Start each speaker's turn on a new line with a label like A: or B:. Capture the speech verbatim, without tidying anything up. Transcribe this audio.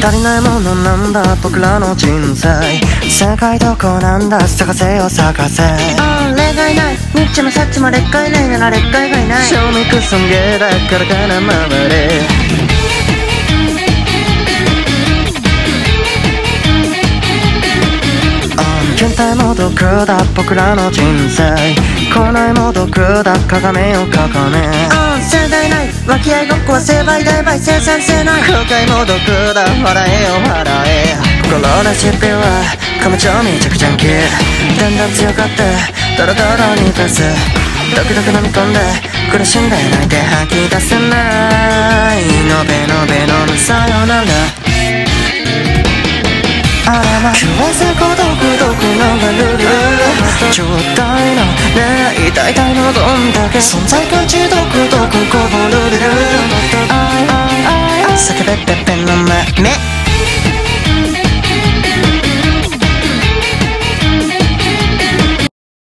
A: 足りないものなんだ僕らの人生。正解どこなんだ探せよ探せ。
B: ああ例外ない。ニッチもサッチも劣化ないなら劣化がいない。
A: 賞味クソンゲーだからかな回れ。検体も毒だ僕らの人生。来ないも毒だ鏡をかかめ。
B: ああ盛大ない。和気あいごっこは成敗大倍生産性ない。
A: 後悔も毒だ笑えよ笑え。心のシッピは彼女めちゃくちゃんき。だんだん強がってドロドロに出す。ドクドク飲み込んで苦しんで泣いて吐き出せない。のべのべのむさよなら。あらま今日はさ孤独独流れる。ちょうだいなねえ痛い痛いのどんだけ存在感じ独特こぼれる。叫べぺぺの目